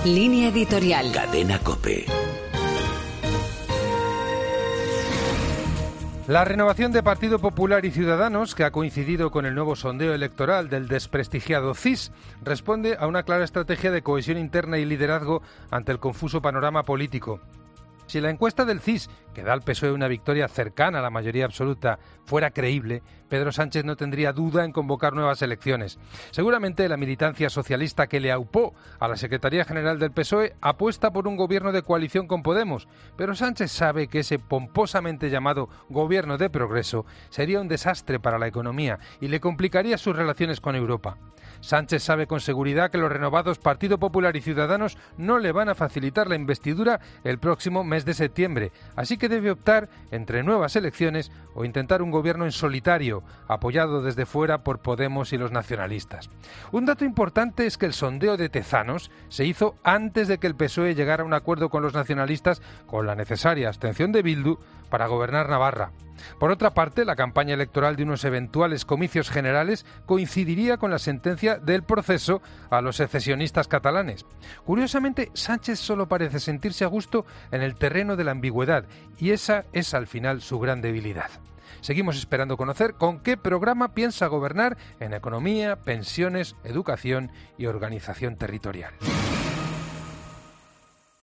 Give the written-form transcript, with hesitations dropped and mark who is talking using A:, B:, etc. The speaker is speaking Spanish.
A: Línea editorial.
B: Cadena COPE.
C: La renovación de Partido Popular y Ciudadanos, que ha coincidido con el nuevo sondeo electoral del desprestigiado CIS, responde a una clara estrategia de cohesión interna y liderazgo ante el confuso panorama político. Si la encuesta del CIS, que da al PSOE una victoria cercana a la mayoría absoluta, fuera creíble, Pedro Sánchez no tendría duda en convocar nuevas elecciones. Seguramente la militancia socialista que le aupó a la Secretaría General del PSOE apuesta por un gobierno de coalición con Podemos, pero Sánchez sabe que ese pomposamente llamado gobierno de progreso sería un desastre para la economía y le complicaría sus relaciones con Europa. Sánchez sabe con seguridad que los renovados Partido Popular y Ciudadanos no le van a facilitar la investidura el próximo mes de septiembre, así que debe optar entre nuevas elecciones o intentar un gobierno en solitario, apoyado desde fuera por Podemos y los nacionalistas. Un dato importante es que el sondeo de Tezanos se hizo antes de que el PSOE llegara a un acuerdo con los nacionalistas con la necesaria abstención de Bildu para gobernar Navarra. Por otra parte, la campaña electoral de unos eventuales comicios generales coincidiría con la sentencia del proceso a los secesionistas catalanes. Curiosamente, Sánchez solo parece sentirse a gusto en el terreno de la ambigüedad, y esa es al final su gran debilidad. Seguimos esperando conocer con qué programa piensa gobernar en economía, pensiones, educación y organización territorial.